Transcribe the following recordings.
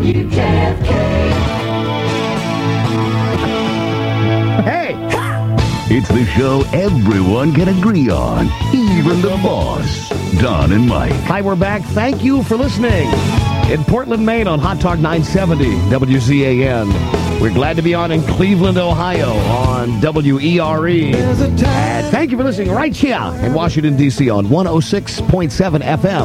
WJFK. Hey! It's the show everyone can agree on, even the boss. Don and Mike. Hi, we're back. Thank you for listening. In Portland, Maine on Hot Talk 970 WZAN. We're glad to be on in Cleveland, Ohio on WERE. And thank you for listening right here in Washington, D.C. on 106.7 FM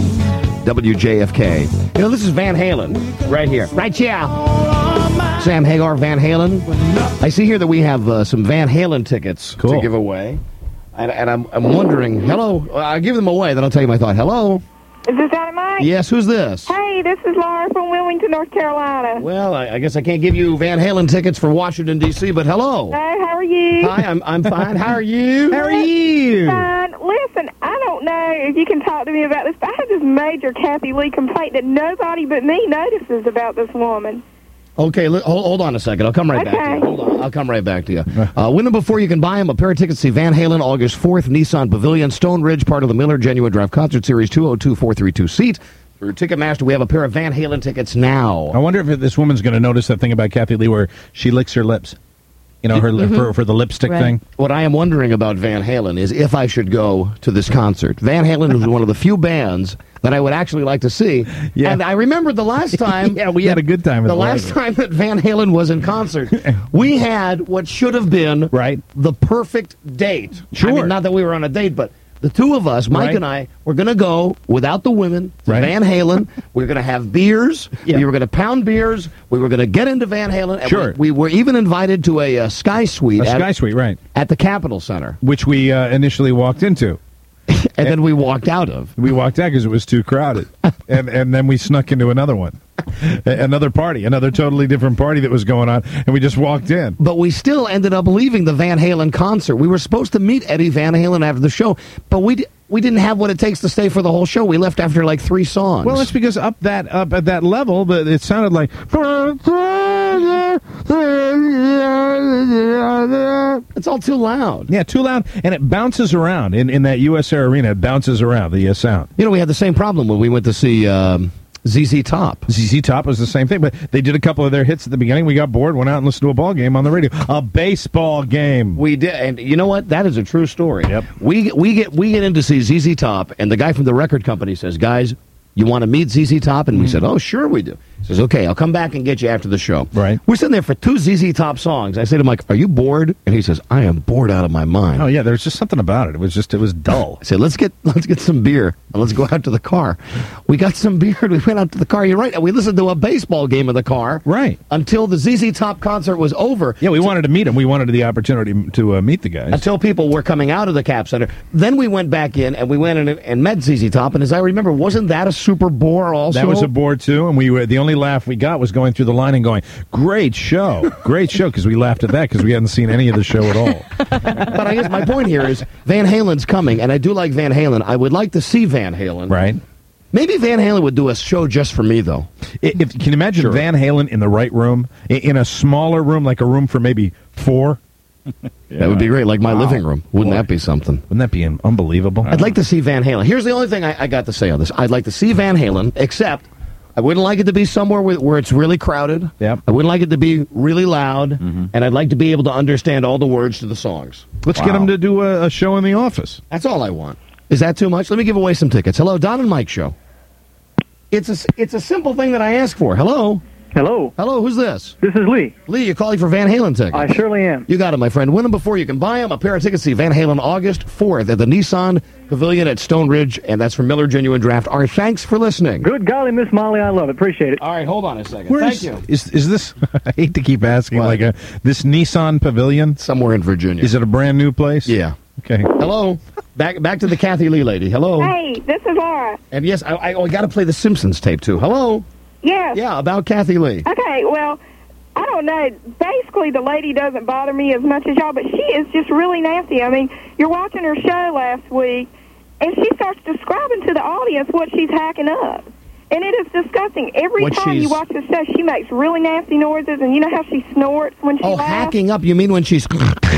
WJFK. You know, this is Van Halen right here. Right here. Sam Hagar, Van Halen. I see here that we have some Van Halen tickets to give away. And I'm wondering, hello, I'll give them away, then I'll tell you my thought. Hello? Is this Donna Mike? Yes, who's this? Hey, this is Laura from Wilmington, North Carolina. Well, I guess I can't give you Van Halen tickets for Washington, D.C., but hello. Hey, how are you? Hi, I'm fine. How are you? How are you? Fine. Listen, I don't know if you can talk to me about this, but I have this major Kathy Lee complaint that nobody but me notices about this woman. Okay, hold on a second. I'll come right back to you. Hold on. I'll come right back to you. Win them before you can buy them. A pair of tickets to see Van Halen August 4th, Nissan Pavilion, Stone Ridge, part of the Miller Genuine Draft Concert Series, 202-432 seat. Through Ticketmaster, we have a pair of Van Halen tickets now. I wonder if this woman's going to notice that thing about Kathy Lee where she licks her lips. You know, for the lipstick thing. What I am wondering about Van Halen is if I should go to this concert. Van Halen is one of the few bands that I would actually like to see. Yeah. And I remember the last time... yeah, we had a good time. The last time that Van Halen was in concert, we had what should have been the perfect date. Sure. I mean, not that we were on a date, but... The two of us, Mike and I, were going to go without the women to Van Halen. We were going to have beers. Yeah. We were going to pound beers. We were going to get into Van Halen. And sure. We were even invited to a Sky Suite. At the Capitol Center. Which we initially walked into. and then we walked out of. We walked out because it was too crowded. and then we snuck into another one. Another party, another totally different party that was going on, and we just walked in. But we still ended up leaving the Van Halen concert. We were supposed to meet Eddie Van Halen after the show, but we didn't have what it takes to stay for the whole show. We left after like 3 songs. Well, that's because up at that level, but it sounded like it's all too loud. Yeah, too loud, and it bounces around in that US Air Arena. It bounces around the sound. You know, we had the same problem when we went to see ZZ Top. ZZ Top was the same thing, but they did a couple of their hits at the beginning. We got bored, went out and listened to a ball game on the radio. A baseball game. We did, and you know what? That is a true story. Yep. We get in to see ZZ Top, and the guy from the record company says, "Guys, you want to meet ZZ Top?" And we said, "Oh, sure we do." He says, "Okay, I'll come back and get you after the show." Right. We're sitting there for 2 ZZ Top songs. I say to Mike, "Are you bored?" And he says, "I am bored out of my mind." Oh yeah, there's just something about it. It was dull. I said, let's get some beer and let's go out to the car. We got some beer and we went out to the car. You're right. And we listened to a baseball game in the car. Right. Until the ZZ Top concert was over. Yeah, we wanted to meet them. We wanted the opportunity to meet the guys. Until people were coming out of the Cap Center. Then we went back in and we went in and met ZZ Top. And as I remember, wasn't that a super bore also? That was a bore too. And the only laugh we got was going through the line and going, "Great show, great show," because we laughed at that because we hadn't seen any of the show at all. But I guess my point here is Van Halen's coming, and I do like Van Halen. I would like to see Van Halen. Right. Maybe Van Halen would do a show just for me, though. Can you imagine Van Halen in the right room, in a smaller room, like a room for maybe 4? That would be great, like my living room. Wouldn't that be something? Wouldn't that be unbelievable? I'd like to see Van Halen. Here's the only thing I got to say on this. I'd like to see Van Halen, except I wouldn't like it to be somewhere where it's really crowded. Yep. I wouldn't like it to be really loud, and I'd like to be able to understand all the words to the songs. Let's get them to do a show in the office. That's all I want. Is that too much? Let me give away some tickets. Hello, Don and Mike Show. It's a simple thing that I ask for. Hello? Hello. Hello, who's this? This is Lee. Lee, you're calling for Van Halen tickets. I surely am. You got it, my friend. Win them before you can buy them. A pair of tickets to see Van Halen August 4th at the Nissan Pavilion at Stone Ridge, and that's from Miller Genuine Draft. Our thanks for listening. Good golly, Miss Molly, I love it. Appreciate it. All right, hold on a second. Thank you. Is this, I hate to keep asking, this Nissan Pavilion? Somewhere in Virginia. Is it a brand new place? Yeah. Okay. Hello. Back to the Kathy Lee lady. Hello. Hey, this is Laura. And yes, I got to play the Simpsons tape, too. Hello. Yes. Yeah, about Kathy Lee. Okay, well, I don't know. Basically, the lady doesn't bother me as much as y'all, but she is just really nasty. I mean, you're watching her show last week, and she starts describing to the audience what she's hacking up. And it is disgusting. Every time you watch the show, she makes really nasty noises, and you know how she snorts when she laughs? Hacking up, you mean when she's...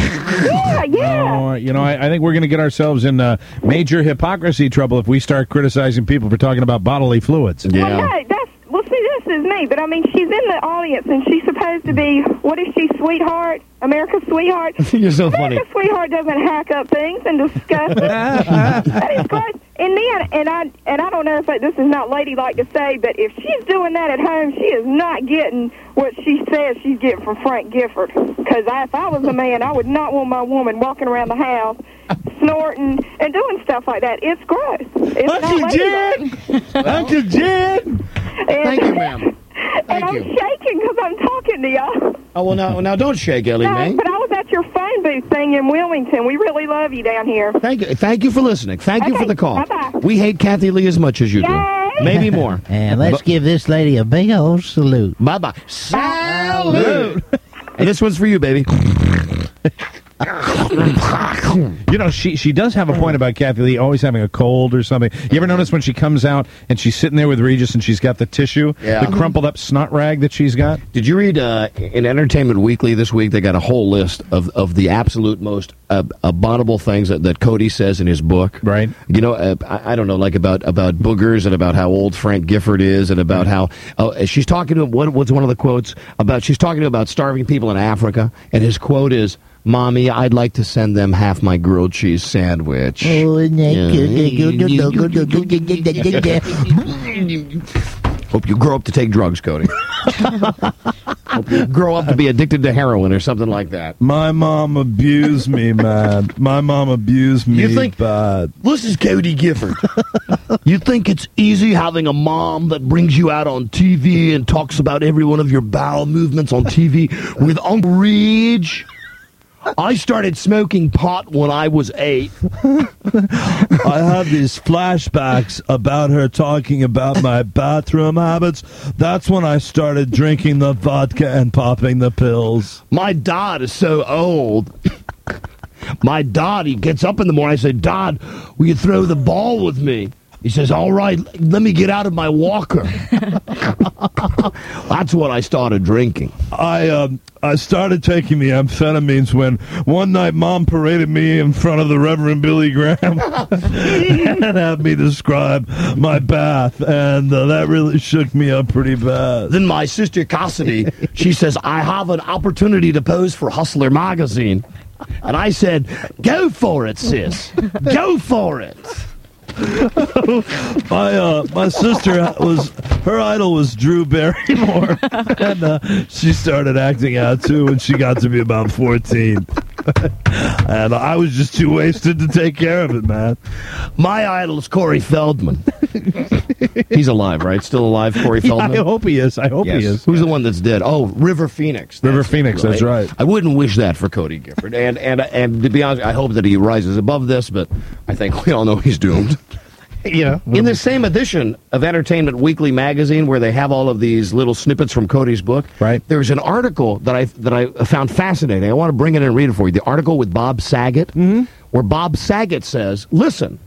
Yeah. I think we're going to get ourselves in major hypocrisy trouble if we start criticizing people for talking about bodily fluids. Yeah. Well, see this. embarrasses me. But, I mean, she's in the audience, and she's supposed to be, what is she, sweetheart? America's sweetheart? You're so funny. America's sweetheart doesn't hack up things and discuss it. That is gross. And then, and I don't know if this is not ladylike to say, but if she's doing that at home, she is not getting what she says she's getting from Frank Gifford. Because if I was a man, I would not want my woman walking around the house snorting and doing stuff like that. It's gross. It's Uncle Jen! Uncle Jen! Thank you, ma'am. And I'm shaking because I'm talking to y'all. Oh, well, now don't shake, Ellie Mae. But I was at your phone booth thing in Wilmington. We really love you down here. Thank you for listening. Thank you for the call. Bye-bye. We hate Kathy Lee as much as you Yay! do. Maybe more. And let's give this lady a big old salute. Bye-bye. Salute! And this one's for you, baby. You know, she does have a point about Kathy Lee always having a cold or something. You ever notice when she comes out and she's sitting there with Regis and she's got the tissue, the crumpled up snot rag that she's got? Did you read in Entertainment Weekly this week? They got a whole list of the absolute most abominable things that Cody says in his book. Right. You know, I don't know, like about boogers and about how old Frank Gifford is and about how she's talking to him. What's one of the quotes about? She's talking about starving people in Africa, and his quote is, "Mommy, I'd like to send them half my grilled cheese sandwich." Hope you grow up to take drugs, Cody. Hope you grow up to be addicted to heroin or something like that. My mom abused me, man. My mom abused me bad. This is Cody Gifford. You think it's easy having a mom that brings you out on TV and talks about every one of your bowel movements on TV with Uncle Reg? I started smoking pot when I was 8. I have these flashbacks about her talking about my bathroom habits. That's when I started drinking the vodka and popping the pills. My dad is so old. My dad, he gets up in the morning. I say, "Dad, will you throw the ball with me?" He says, "All right, let me get out of my walker." That's what I started drinking. I started taking the amphetamines when one night Mom paraded me in front of the Reverend Billy Graham and had me describe my bath, and that really shook me up pretty bad. Then my sister Cassidy, she says, "I have an opportunity to pose for Hustler magazine." And I said, "Go for it, sis. Go for it." My sister her idol was Drew Barrymore, and she started acting out too when she got to be about 14. And I was just too wasted to take care of it, man. My idol is Corey Feldman. He's alive, right? Still alive, Corey Feldman? I hope he is. He is. Who's the one that's dead? Oh, River Phoenix. River Phoenix, that's right. I wouldn't wish that for Cody Gifford. And to be honest, I hope that he rises above this, but I think we all know he's doomed. Yeah. In the same edition of Entertainment Weekly magazine, where they have all of these little snippets from Cody's book, right, there's an article that I found fascinating. I want to bring it in and read it for you. The article with Bob Saget, where Bob Saget says, "Listen,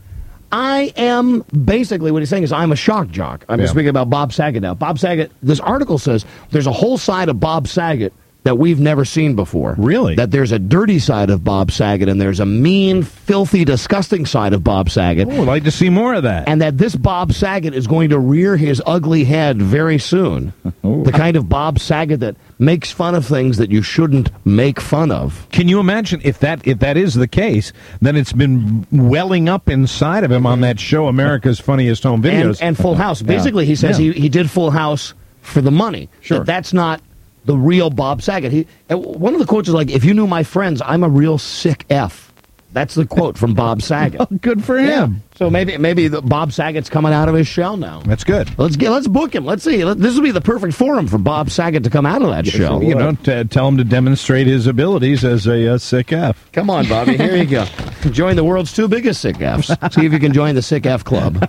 I am," basically what he's saying is, "I'm a shock jock." I'm speaking about Bob Saget now. Bob Saget, this article says there's a whole side of Bob Saget that we've never seen before. Really? That there's a dirty side of Bob Saget, and there's a mean, filthy, disgusting side of Bob Saget. Oh, I'd like to see more of that. And that this Bob Saget is going to rear his ugly head very soon. The kind of Bob Saget that makes fun of things that you shouldn't make fun of. Can you imagine if that is the case, then it's been welling up inside of him on that show, America's Funniest Home Videos. And Full House. Basically, he says he did Full House for the money. Sure. That's not the real Bob Saget. One of the quotes is like, "If you knew my friends, I'm a real sick F." That's the quote from Bob Saget. Oh, good for him. Yeah. So maybe Bob Saget's coming out of his shell now. That's good. Let's book him. Let's see. This will be the perfect forum for Bob Saget to come out of that shell. You know, tell him to demonstrate his abilities as a sick F. Come on, Bobby. Here you go. Join the world's 2 biggest sick Fs. See if you can join the sick F club.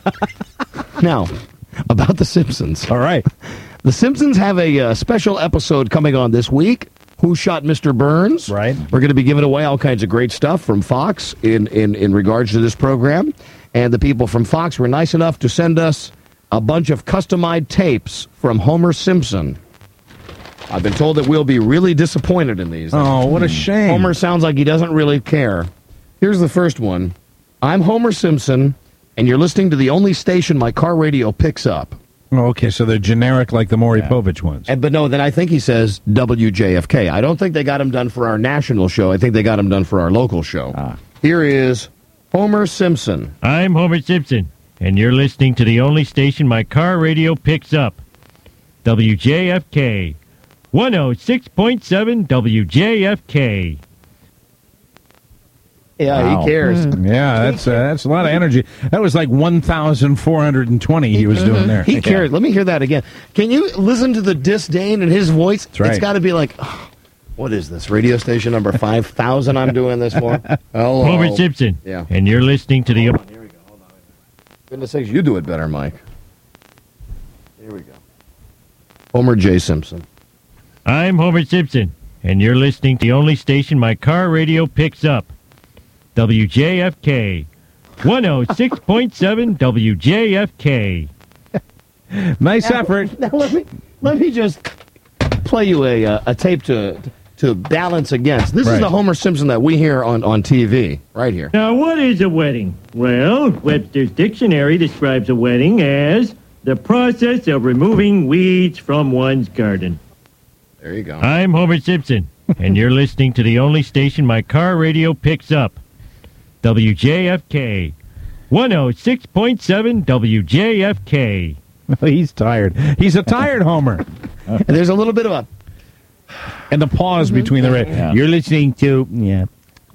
Now, about The Simpsons. All right. The Simpsons have a special episode coming on this week. Who Shot Mr. Burns? Right. We're going to be giving away all kinds of great stuff from Fox in regards to this program. And the people from Fox were nice enough to send us a bunch of customized tapes from Homer Simpson. I've been told that we'll be really disappointed in these. Oh, what a shame. Homer sounds like he doesn't really care. Here's the first one. "I'm Homer Simpson, and you're listening to the only station my car radio picks up. Oh, okay, so they're generic like the Maury Povich ones. But no, then I think he says WJFK. I don't think they got him done for our national show. I think they got him done for our local show. Here is Homer Simpson. I'm Homer Simpson, and you're listening to the only station my car radio picks up. WJFK. 106.7 WJFK. Yeah, he cares. Yeah, that's a lot of energy. That was like 1,420 he was doing there. He cares. Let me hear that again. Can you listen to the disdain in his voice? That's right. It's got to be like, oh, what is this, radio station number 5,000 I'm doing this for? Hello. Homer Simpson. Yeah. And you're listening to the... Here we go. Hold on. Goodness sakes, you do it better, Mike. Here we go. Homer J. Simpson. I'm Homer Simpson, and you're listening to the only station my car radio picks up. WJFK. 106.7 WJFK. Nice effort. Now let me just play you a tape to balance against. This is the Homer Simpson that we hear on TV, right here. Now, what is a wedding? Well, Webster's Dictionary describes a wedding as the process of removing weeds from one's garden. There you go. I'm Homer Simpson, and you're listening to the only station my car radio picks up. WJFK. 106.7 WJFK. He's tired. He's a tired Homer. And there's a little bit of a... And the pause between the... You're listening to... Yeah,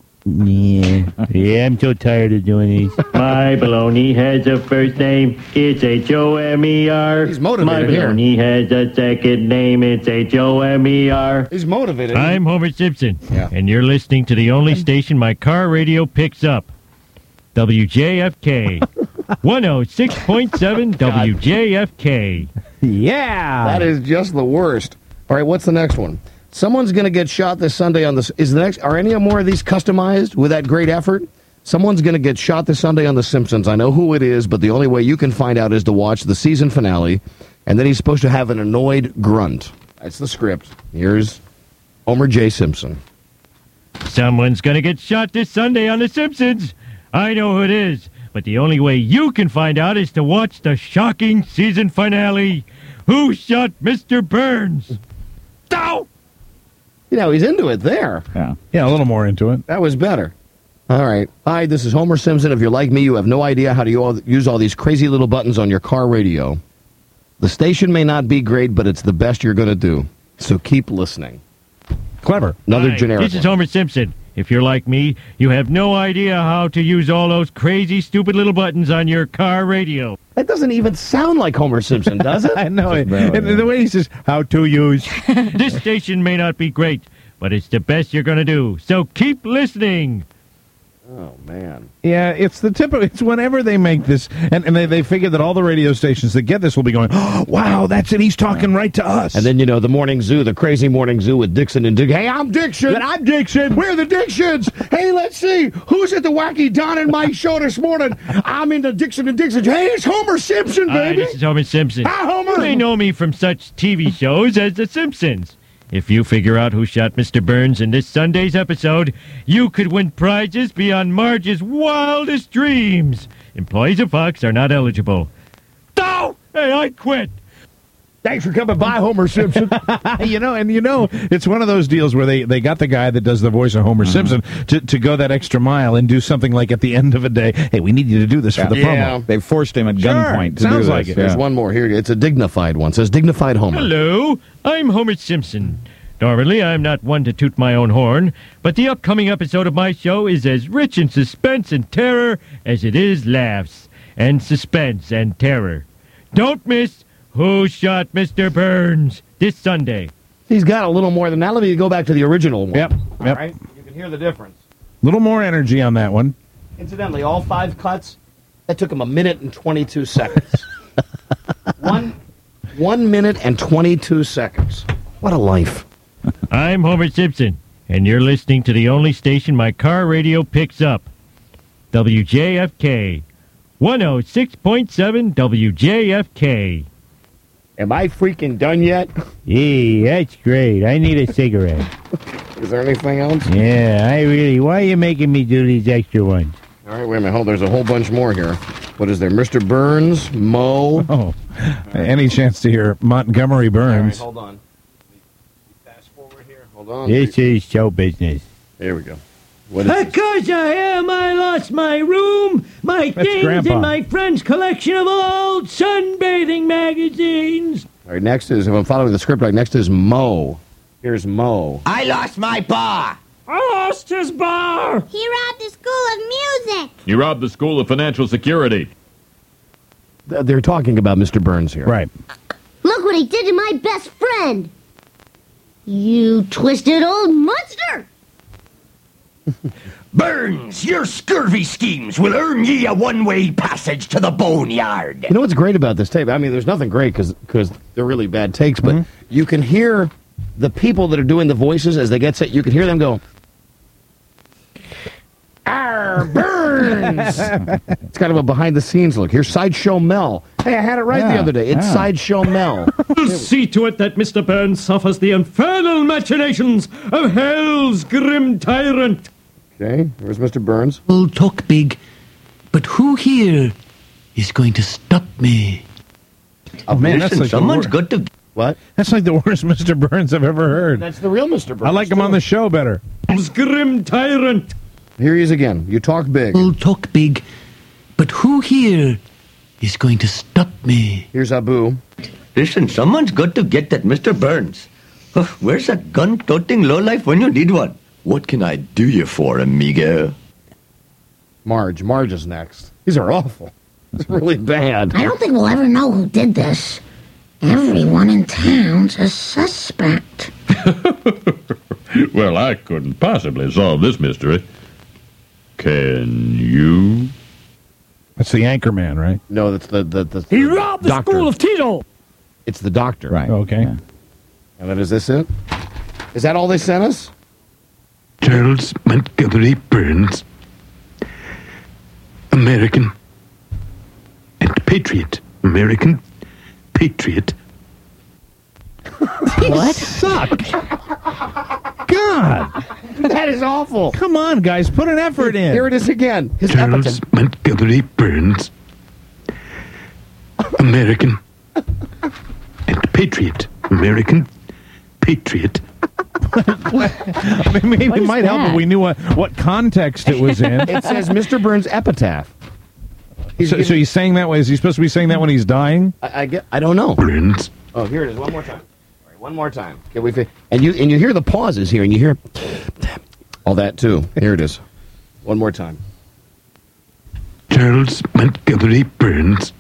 I'm so tired of doing these. My baloney has a first name. It's H-O-M-E-R. He's motivated My baloney has a second name. It's H-O-M-E-R. He's motivated. I'm Homer Simpson, Yeah. and you're listening to the only station my car radio picks up. WJFK. 106.7 WJFK. Yeah. That is just the worst. All right, what's the next one? Someone's going to get shot this Sunday on the... Are any more of these customized with that great effort? Someone's going to get shot this Sunday on The Simpsons. I know who it is, but the only way you can find out is to watch the season finale, and then he's supposed to have an annoyed grunt. That's the script. Here's Homer J. Simpson. Someone's going to get shot this Sunday on The Simpsons. I know who it is, but the only way you can find out is to watch the shocking season finale. Who shot Mr. Burns? Ow! You know, he's into it there. Yeah, a little more into it. That was better. All right. Hi, this is Homer Simpson. If you're like me, you have no idea how to use all these crazy little buttons on your car radio. The station may not be great, but it's the best you're going to do. So keep listening. Clever. Another Hi, generic This is one. Homer Simpson. If you're like me, you have no idea how to use all those crazy, stupid little buttons on your car radio. That doesn't even sound like Homer Simpson, does it? I know it. And the way he says, how to use. This station may not be great, but it's the best you're going to do. So keep listening. Oh, man. Yeah, it's the typical. It's whenever they make this, and they figure that all the radio stations that get this will be going, oh, wow, that's it. He's talking right to us. And then, you know, the morning zoo, the crazy morning zoo with Dixon and Dick. Hey, I'm Dixon. And I'm Dixon. We're the Dixons. Hey, let's see. Who's at the Wacky Don and Mike show this morning? I'm in the Dixon and Dixon. Hey, it's Homer Simpson, Hi, baby. this is Homer Simpson. Hi, Homer. You may know me from such TV shows as The Simpsons. If you figure out who shot Mr. Burns in this Sunday's episode, you could win prizes beyond Marge's wildest dreams. Employees of Fox are not eligible. Oh! Hey, I quit! Thanks for coming by, Homer Simpson. It's one of those deals where they got the guy that does the voice of Homer Simpson to go that extra mile and do something like at the end of a day, hey, we need you to do this for the promo. They forced him at gunpoint to Sounds do this. like it. There's one more here. It's a dignified one. It says dignified Homer. Hello, I'm Homer Simpson. Normally, I'm not one to toot my own horn, but the upcoming episode of my show is as rich in suspense and terror as it is laughs and suspense and terror. Don't miss Who Shot Mr. Burns this Sunday. He's got a little more than that. Let me go back to the original one. Yep. All right? You can hear the difference. A little more energy on that one. Incidentally, all 5 cuts, that took him 1 minute and 22 seconds. 1 minute and 22 seconds. What a life. I'm Homer Simpson, and you're listening to the only station my car radio picks up. WJFK. 106.7 WJFK. Am I freaking done yet? Hey, that's great. I need a cigarette. Is there anything else? Yeah, why are you making me do these extra ones? All right, wait a minute. Hold, there's a whole bunch more here. What is there? Mr. Burns, Mo. Oh, any chance to hear Montgomery Burns? All right, hold on. Fast forward here. Hold on. This is show business. There we go. What is this? Because I am, I lost my room, my things, Grandpa. and my friend's collection of old sunbathing magazines. All right, next is, if I'm following the script right, next is Mo. Here's Mo. I lost my bar. I lost his bar. He robbed the School of Music. He robbed the School of Financial Security. They're talking about Mr. Burns here. Right. Look what he did to my best friend. You twisted old monster. Burns, your scurvy schemes will earn ye a one-way passage to the boneyard. You know what's great about this tape? I mean, there's nothing great because they're really bad takes, but you can hear the people that are doing the voices as they get set. You can hear them go, "Arr, Burns!" It's kind of a behind-the-scenes look. Here's Sideshow Mel. Hey, I had it right the other day. It's Sideshow Mel. We'll see to it that Mr. Burns suffers the infernal machinations of hell's grim tyrant. Okay, where's Mr. Burns? We'll talk big, but who here is going to stop me? Oh, man, that's like someone's got to... What? That's like the worst Mr. Burns I've ever heard. That's the real Mr. Burns. I like him on the show better. Hell's grim tyrant. Here he is again. You talk big. We'll talk big, but who here is going to stop me? Here's Abu. Listen, someone's got to get that Mr. Burns. Where's a gun-toting lowlife when you need one? What can I do you for, amigo? Marge. Marge is next. These are awful. It's really bad. I don't think we'll ever know who did this. Everyone in town's a suspect. Well, I couldn't possibly solve this mystery. Can you? That's the Anchorman, right? No, that's the He robbed the doctor. School of Tito. It's the doctor. Right. Okay. Yeah. And then is this it? Is that all they sent us? Charles Montgomery Burns, American and patriot. American patriot. What? Suck. God. That is awful. Come on, guys. Put an effort in. Here it is again. His Charles epitaph. Montgomery Burns, American and patriot. American patriot. I mean, maybe it might help if we knew what context it was in. It says Mr. Burns epitaph. So he's saying that way. Is he supposed to be saying that when he's dying? I don't know. Burns. Oh, here it is. One more time. All right, one more time. Can we? And you hear the pauses here, and you hear all that too. Here it is. One more time. Charles Montgomery Burns,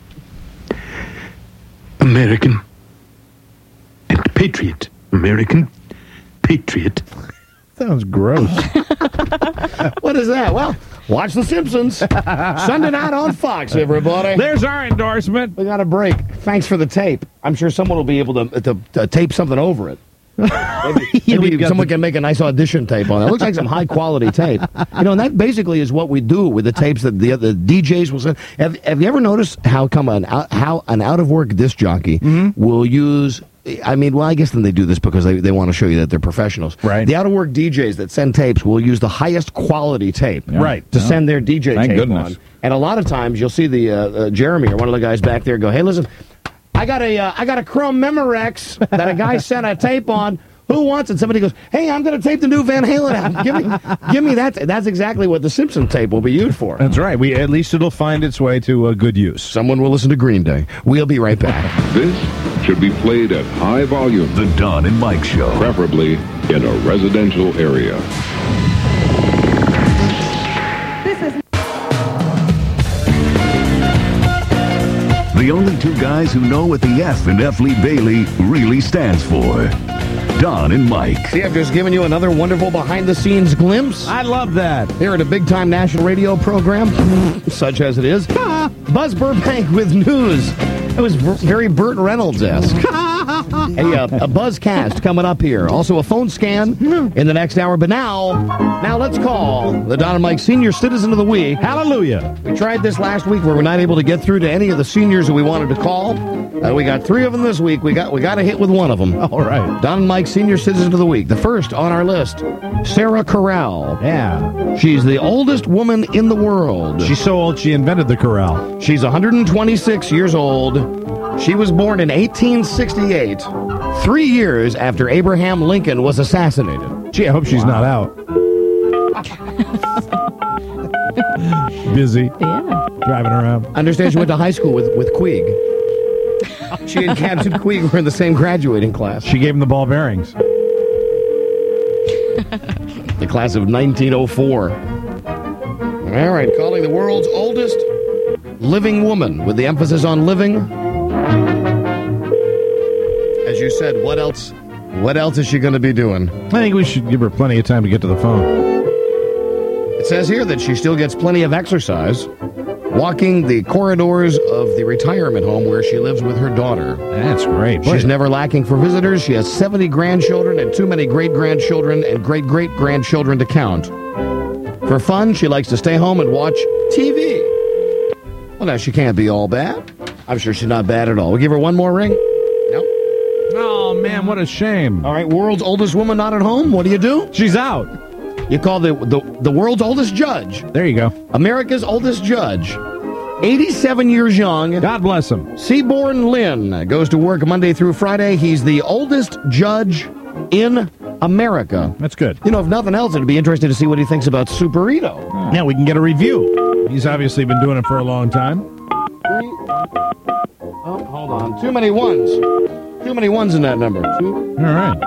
American and patriot. American patriot. Sounds gross. What is that? Well, watch The Simpsons. Sunday night on Fox, everybody. There's our endorsement. We got a break. Thanks for the tape. I'm sure someone will be able to tape something over it. Maybe someone can make a nice audition tape on it. It looks like some high-quality tape. You know, and that basically is what we do with the tapes that the DJs will send. Have you ever noticed how an out-of-work disc jockey will use... I mean, well, I guess then they do this because they want to show you that they're professionals. Right. The out-of-work DJs that send tapes will use the highest quality tape Right. to send their DJ Thank tape goodness. on. And a lot of times you'll see the Jeremy or one of the guys back there go, "Hey, listen, I got a Chrome Memorex that a guy sent a tape on. Who wants it?" Somebody goes, "Hey, I'm going to tape the new Van Halen out. Give me that." That's exactly what the Simpson tape will be used for. That's right. At least it'll find its way to good use. Someone will listen to Green Day. We'll be right back. This should be played at high volume. The Don and Mike Show. Preferably in a residential area. The only two guys who know what the F in F. Lee Bailey really stands for. Don and Mike. See, I've just given you another wonderful behind-the-scenes glimpse. I love that. Here at a big-time national radio program, such as it is, Buzz Burbank with news. It was very Burt Reynolds-esque. A buzzcast coming up here. Also a phone scan in the next hour. But now let's call the Don and Mike Senior Citizen of the Week. Hallelujah. We tried this last week where we're not able to get through to any of the seniors that we wanted to call. We got 3 of them this week. We got a hit with one of them. All right. Don and Mike Senior Citizen of the Week. The first on our list, Sarah Corral. Yeah. She's the oldest woman in the world. She's so old she invented the corral. She's 126 years old. She was born in 1868, 3 years after Abraham Lincoln was assassinated. Gee, I hope she's not out. Busy. Yeah. Driving around. I understand she went to high school with Queeg. She and Captain Queeg were in the same graduating class. She gave him the ball bearings. The class of 1904. All right, calling the world's oldest living woman, with the emphasis on living. As you said, what else is she going to be doing? I think we should give her plenty of time to get to the phone. It says here that she still gets plenty of exercise, walking the corridors of the retirement home where she lives with her daughter. That's great. She's never lacking for visitors. She has 70 grandchildren and too many great-grandchildren and great-great-grandchildren to count. For fun, she likes to stay home and watch TV. Well, now, she can't be all bad. I'm sure she's not bad at all. We'll give her one more ring. Nope. Oh, man, what a shame. All right, world's oldest woman not at home. What do you do? She's out. You call the world's oldest judge. There you go. America's oldest judge. 87 years young. God bless him. Seaborn Lynn goes to work Monday through Friday. He's the oldest judge in America. That's good. You know, if nothing else, it'd be interesting to see what he thinks about Superito. Yeah, we can get a review. He's obviously been doing it for a long time. Oh, hold on. Too many ones. Too many ones in that number. All right.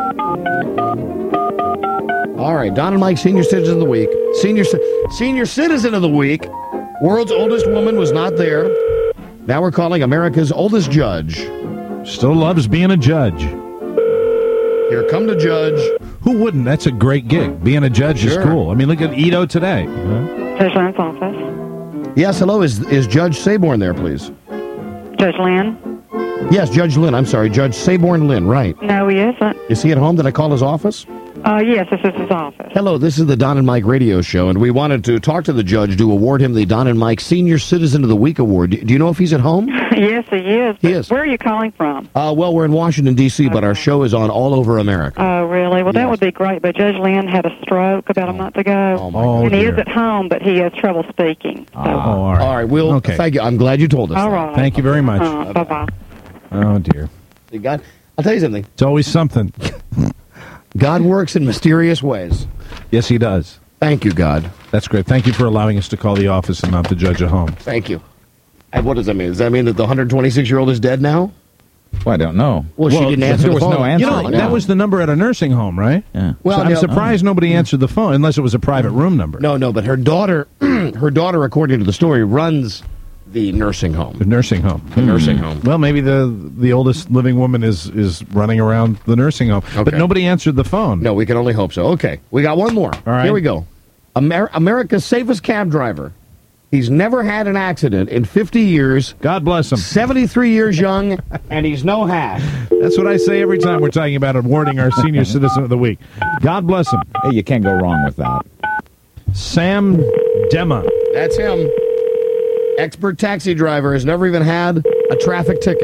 All right, Don and Mike, Senior Citizen of the Week. Senior Citizen of the Week. World's oldest woman was not there. Now we're calling America's oldest judge. Still loves being a judge. Here come the judge. Who wouldn't? That's a great gig. Being a judge is cool. I mean, look at Ito today. Judge Lynn's office. Yes, hello. Is Judge Saborn there, please? Judge Lynn? Yes, Judge Lynn. I'm sorry, Judge Saborn Lynn, right. No, he isn't. Is he at home? Did I call his office? Yes, this is his office. Hello, this is the Don and Mike radio show, and we wanted to talk to the judge to award him the Don and Mike Senior Citizen of the Week award. Do you know if he's at home? Yes, he is. He is. Where are you calling from? Well, we're in Washington, D.C., but our show is on all over America. Oh, really? Well, that would be great, but Judge Lynn had a stroke about a month ago. And he is at home, but he has trouble speaking. So. all right. All right, Okay. Thank you. I'm glad you told us. All that. right. Thank you very much. Bye-bye. Oh, dear. God, I'll tell you something. It's always something. God works in mysterious ways. Yes, he does. Thank you, God. That's great. Thank you for allowing us to call the office and not the judge at home. Thank you. And what does that mean? Does that mean that the 126-year-old is dead now? Well, I don't know. Well, she didn't answer there the was phone. no answer. You know, that was the number at a nursing home, right? Yeah. Well, so I'm surprised nobody answered the phone, unless it was a private room number. No, but her daughter, according to the story, runs the nursing home. The nursing home. The nursing home. Well, maybe the oldest living woman is running around the nursing home. Okay. But nobody answered the phone. No, we can only hope so. Okay, we got one more. All right. Here we go. America's safest cab driver. He's never had an accident in 50 years. God bless him. 73 years young, and he's no hack. That's what I say every time we're talking about awarding our Senior Citizen of the Week. God bless him. Hey, you can't go wrong with that. Sam Dema. That's him. Expert taxi driver, has never even had a traffic ticket.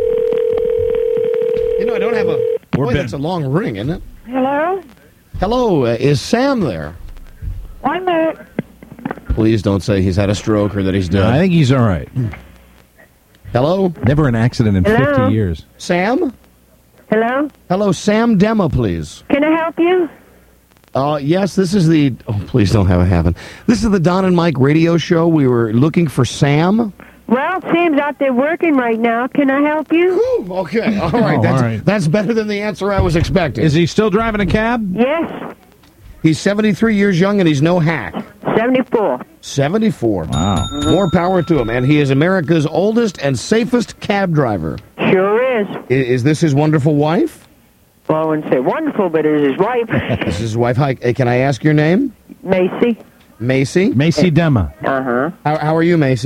You know, I don't have a... Boy, that's a long ring, isn't it? Hello? Hello, is Sam there? 1 minute. Please don't say he's had a stroke or that he's dead. No, I think he's all right. Hello? Never an accident in Hello? 50 years. Sam? Hello? Hello, Sam Dema, please. Can I help you? Yes, this is the... Oh, please don't have it happen. This is the Don and Mike radio show. We were looking for Sam. Well, Sam's out there working right now. Can I help you? Ooh, okay, all right. That's better than the answer I was expecting. Is he still driving a cab? Yes. He's 73 years young, and he's no hack. 74. 74. Wow. More power to him. And he is America's oldest and safest cab driver. Sure is. Is this his wonderful wife? Well, I wouldn't say wonderful, but it is his wife. This is his wife. Hi, can I ask your name? Macy. Macy? Macy Dema. Uh-huh. How are you, Macy?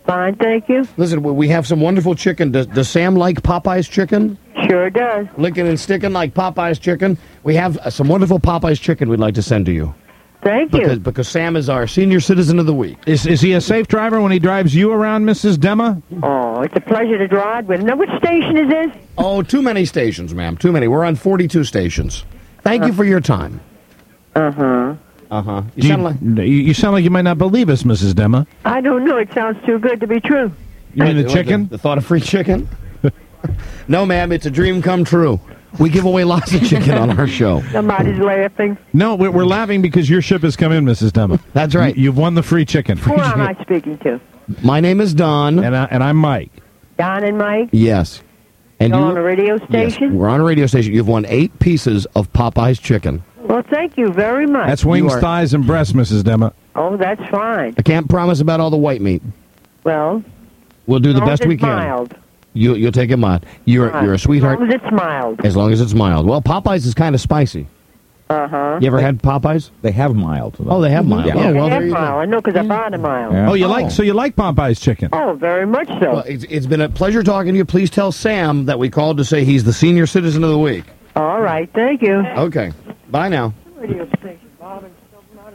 Fine, thank you. Listen, we have some wonderful chicken. Does Sam like Popeye's chicken? Sure does. Licking and sticking like Popeye's chicken. We have some wonderful Popeye's chicken we'd like to send to you. Thank you. Because Sam is our senior citizen of the week. Is he a safe driver when he drives you around, Mrs. Dema? Oh, it's a pleasure to drive with. Now, which station is this? Oh, too many stations, ma'am. Too many. We're on 42 stations. Thank you for your time. Uh-huh. Uh-huh. You sound like you might not believe us, Mrs. Dema. I don't know. It sounds too good to be true. You mean the chicken? The thought of free chicken? No, ma'am. It's a dream come true. We give away lots of chicken on our show. Somebody's laughing. No, we're laughing because your ship has come in, Mrs. Dema. That's right. You've won the free chicken. Who am I speaking to? My name is Don. And I'm Mike. Don and Mike? Yes. And you're on a radio station? Yes, we're on a radio station. You've won 8 pieces of Popeye's chicken. Well, thank you very much. That's wings, thighs, and breasts, Mrs. Dema. Oh, that's fine. I can't promise about all the white meat. Well, we'll do the best we can. Mild. You'll take it mild. You're a sweetheart. As long as it's mild. As long as it's mild. Well, Popeye's is kind of spicy. Uh-huh. You ever had Popeyes? They have mild. Oh, they have mild. Yeah. Oh, well, they there have you go. mild. I know because I bought a mild. Yeah. Oh, you like Popeye's chicken? Oh, very much so. Well, it's been a pleasure talking to you. Please tell Sam that we called to say he's the senior citizen of the week. All right, thank you. Okay. Bye now. Radio station, Bob, and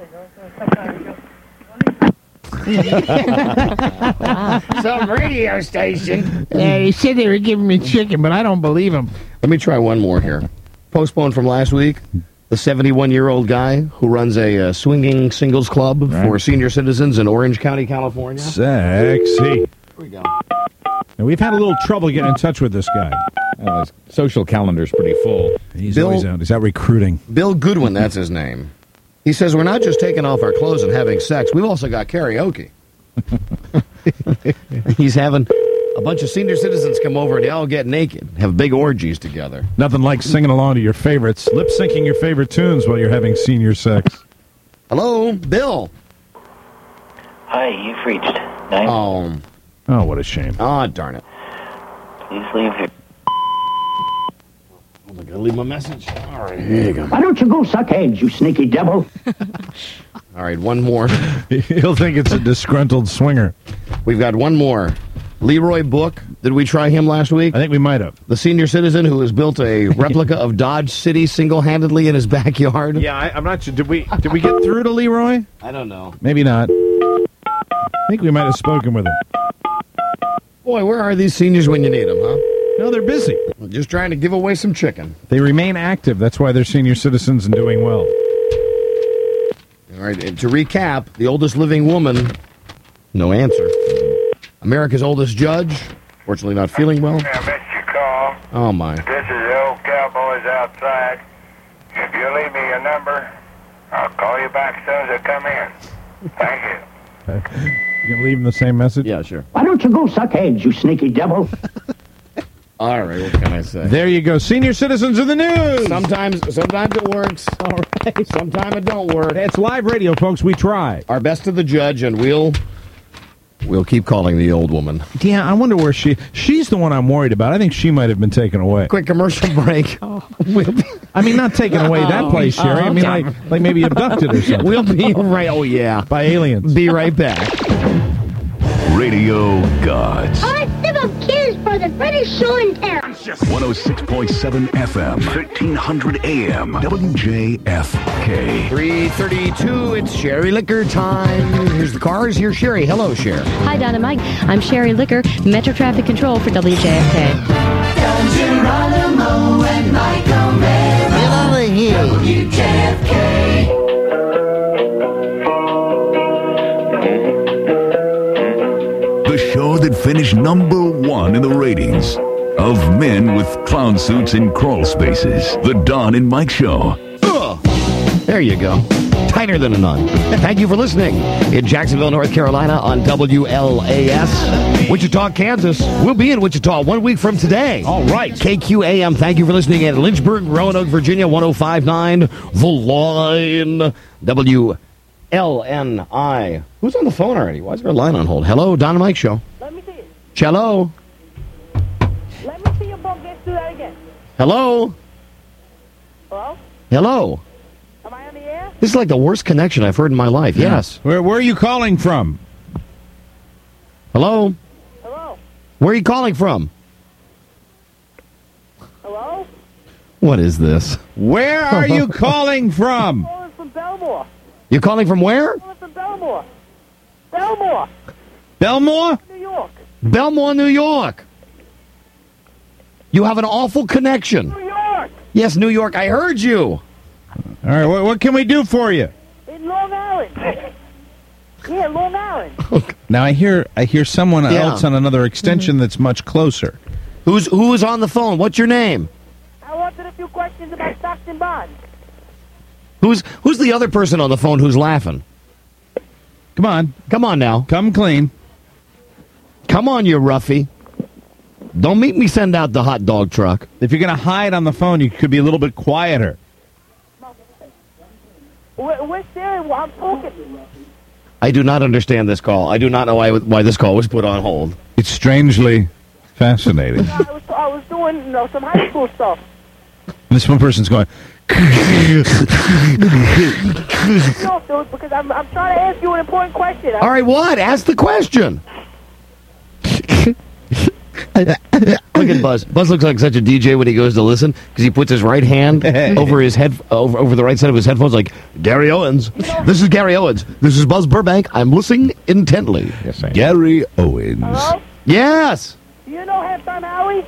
Some radio station. Yeah, they said they were giving me chicken, but I don't believe them. Let me try one more here. Postponed from last week. The 71-year-old guy who runs a swinging singles club for senior citizens in Orange County, California. Sexy. Here we go. Now, we've had a little trouble getting in touch with this guy. His social calendar's pretty full. He's always out. He's out recruiting. Bill Goodwin, that's his name. He says, we're not just taking off our clothes and having sex. We've also got karaoke. He's having a bunch of senior citizens come over and they all get naked, have big orgies together. Nothing like singing along to your favorites, lip-syncing your favorite tunes while you're having senior sex. Hello, Bill. Hi, you've reached 9. Oh, what a shame. Ah, darn it. Please leave your... I'm going to leave my message. All right, here you go. Why don't you go suck eggs, you sneaky devil? All right, one more. He'll think it's a disgruntled swinger. We've got one more. Leroy Book. Did we try him last week? I think we might have. The senior citizen who has built a replica of Dodge City single-handedly in his backyard. Yeah, I'm not sure. Did we get through to Leroy? I don't know. Maybe not. I think we might have spoken with him. Boy, where are these seniors when you need them, huh? No, they're busy. Just trying to give away some chicken. They remain active. That's why they're senior citizens and doing well. All right, and to recap, the oldest living woman, no answer. America's oldest judge, fortunately not feeling well. I missed your call. Oh, my. This is the old Cowboys outside. If you leave me your number, I'll call you back as soon as I come in. Thank you. You can leave him the same message? Yeah, sure. Why don't you go suck eggs, you sneaky devil? All right, what can I say? There you go. Senior citizens of the news. Sometimes it works. All right. Sometimes it don't work. It's live radio, folks. We try. Our best to the judge, and we'll keep calling the old woman. Yeah, I wonder where she's the one I'm worried about. I think she might have been taken away. Quick commercial break. I mean, not taken away that place, Sherry. I mean, like maybe abducted or something. We'll be right. Oh, yeah. By aliens. Be right back. Radio Gods. I think of kids for the British show and tell. 106.7 FM, 1300 AM, WJFK. 3:32, it's Sherry Liquor time. Here's the cars. Here's Sherry. Hello, Sherry. Hi, Don and Mike. I'm Sherry Liquor, Metro Traffic Control for WJFK. Don Geronimo and Mike O'Mara. Get over here. WJFK. The show that finished #1 in the ratings of men with clown suits in crawl spaces. The Don and Mike Show. There you go. Tighter than a nun. Thank you for listening. In Jacksonville, North Carolina on WLAS. Wichita, Kansas. We'll be in Wichita 1 week from today. All right. KQAM, thank you for listening. At Lynchburg, Roanoke, Virginia, 105.9. The Line. WLNI. Who's on the phone already? Why is there a line on hold? Hello, Don and Mike Show. Let me see it. Cello. Let me see your bum. Let's do that again. Hello. Hello? Hello. Am I on the air? This is like the worst connection I've heard in my life. Yes. Where are you calling from? Hello? Hello? Where are you calling from? Hello? What is this? Where are you calling from? I'm calling from Belmore. You're calling from where? I'm calling from Belmore. Belmore. Belmore? New York. Belmore, New York. You have an awful connection. New York. Yes, New York. I heard you. All right, what can we do for you? In Long Island. Yeah, Long Island. Now I hear someone else on another extension that's much closer. Who is on the phone? What's your name? I wanted a few questions about stocks and bonds. Who's the other person on the phone who's laughing? Come on now. Come clean. Come on, you roughie. Don't make me send out the hot dog truck. If you're going to hide on the phone, you could be a little bit quieter. We're serious. I'm talking. I do not understand this call. I do not know why this call was put on hold. It's strangely fascinating. I was doing some high school stuff. This one person's going... No, dude, because I'm trying to ask you an important question. All right, what? Ask the question. Look at Buzz. Buzz looks like such a DJ when he goes to listen because he puts his right hand over his head over the right side of his headphones, like Gary Owens. This is Gary Owens. This is Buzz Burbank. I'm listening intently. Yes, Gary Owens. Hello? Yes. Do you know Halftime Howie?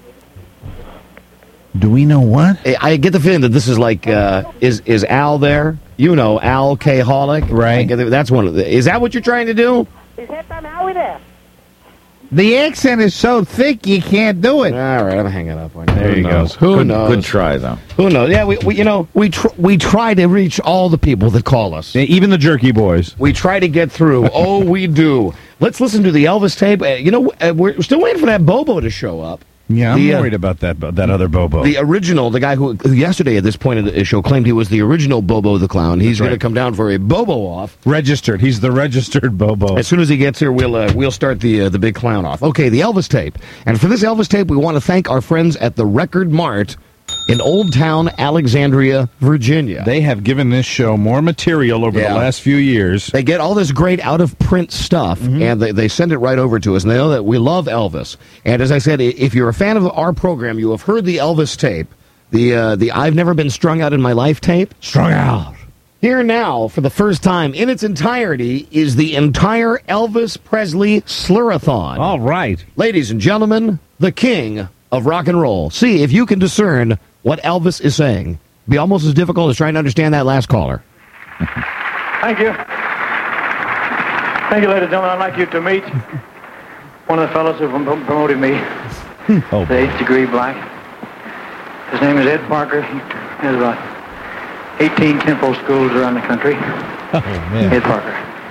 Do we know what? I get the feeling that this is like, is Al there? You know, Al K. Holick. Right. That's one of the... Is that what you're trying to do? Is Halftime Howie there? The accent is so thick you can't do it. All right, I'm hanging up on you. There you go. Who knows? Good try, though. Who knows? Yeah, we try to reach all the people that call us. Yeah, even the jerky boys. We try to get through. Oh, we do. Let's listen to the Elvis tape. We're still waiting for that Bobo to show up. Yeah, I'm worried about that other Bobo. The original, the guy who yesterday at this point in the show claimed he was the original Bobo the Clown. He's going to come down for a Bobo off. Registered. He's the registered Bobo. As soon as he gets here, we'll start the big clown off. Okay, the Elvis tape. And for this Elvis tape, we want to thank our friends at the Record Mart in Old Town Alexandria, Virginia. They have given this show more material over the last few years. They get all this great out-of-print stuff, and they send it right over to us. And they know that we love Elvis. And as I said, if you're a fan of our program, you have heard the Elvis tape, the I've Never Been Strung Out in My Life tape. Strung Out. Here now, for the first time in its entirety, is the entire Elvis Presley Slurathon. All right. Ladies and gentlemen, the king of rock and roll. See if you can discern what Elvis is saying. Be almost as difficult as trying to understand that last caller. Thank you. Thank you, ladies and gentlemen. I'd like you to meet one of the fellows who promoted me, the 8th Degree Black. His name is Ed Parker. He has about 18 tempo schools around the country. Oh, man. Ed Parker.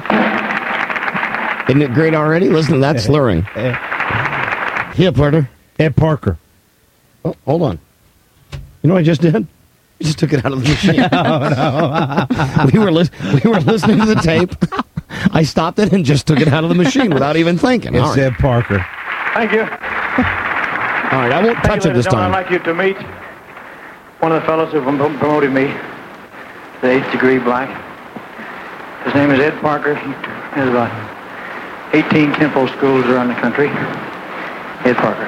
Isn't it great already? Listen to that slurring. Here, partner. Ed Parker. Oh, hold on. You know what I just did? I just took it out of the machine. No. we were listening to the tape. I stopped it and just took it out of the machine without even thinking. It's All right. Ed Parker. Thank you. All right, I won't touch it this time. I'd like you to meet one of the fellows who promoted me, the 8th Degree Black. His name is Ed Parker. He has about 18 tempo schools around the country. Ed Parker.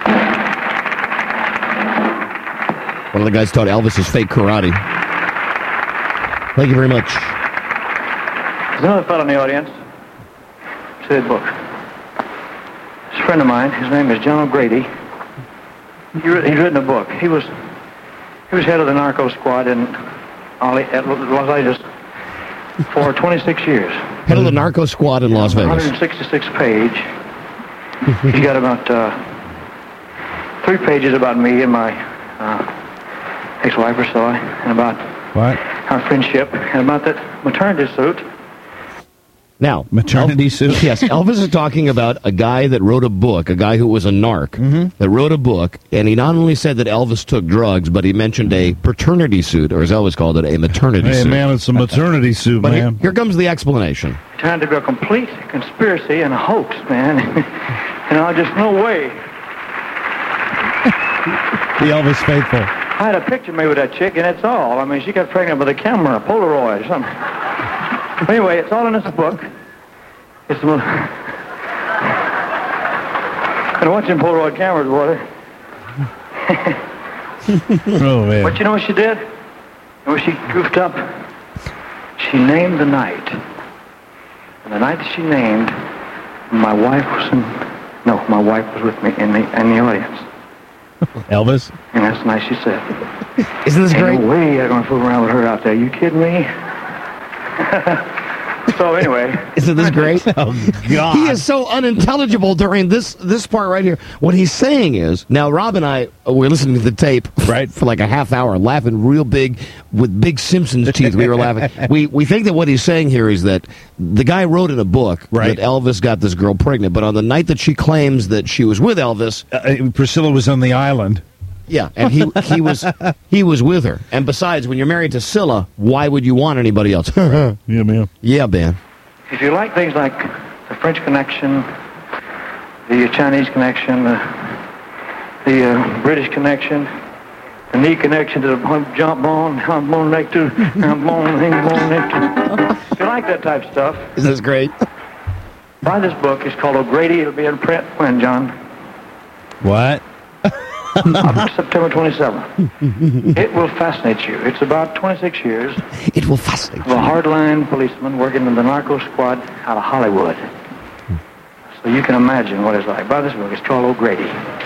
One of the guys taught Elvis his fake karate. Thank you very much. There's another fellow in the audience. It's Ed Book. He's a friend of mine. His name is John O'Grady. He's written a book. He was head of the narco squad at Los Angeles for 26 years. Head of the narco squad in Las Vegas. 166 page. He's got about 3 pages about me and my ex-wife or so, and about our friendship, and about that maternity suit. Now, maternity suit? Yes, Elvis is talking about a guy that wrote a book, a guy who was a narc, that wrote a book, and he not only said that Elvis took drugs, but he mentioned a paternity suit, or as Elvis called it, a maternity suit. Hey, man, it's a maternity suit, but man. Here comes the explanation. It turned out to be a complete conspiracy and a hoax, man. Just no way. The Elvis faithful. I had a picture made with that chick, and that's all. I mean, she got pregnant with a camera, a Polaroid, or something. But anyway, it's all in this book. It's the Been watching Polaroid cameras, brother. Oh, man. But you know what she did? When she goofed up, she named the night. And the night that she named, my wife was with me in the audience. Elvis? And that's the night she said. Isn't this great? Ain't no way I'm going to fool around with her out there. You kidding me? So anyway. Isn't this great? Oh, God. He is so unintelligible during this part right here. What he's saying is, now Rob and I were listening to the tape for like a half hour, laughing real big with big Simpsons teeth. We were laughing. We think that what he's saying here is that the guy wrote in a book that Elvis got this girl pregnant, but on the night that she claims that she was with Elvis, Priscilla was on the island. Yeah, and he was with her. And besides, when you're married to Scylla, why would you want anybody else? Yeah, man. Yeah, man. If you like things like the French Connection, the Chinese Connection, the British Connection, the knee connection to the jump bone, neck to bone, neck to. If you like that type of stuff, isn't this great? Buy this book. It's called O'Grady. It'll be in print when, John? What? September 27th. It will fascinate you. It's about 26 years. It will fascinate you. Of a hardline policeman working in the narco squad out of Hollywood. So you can imagine what it's like. Buy this book. It's called O'Grady.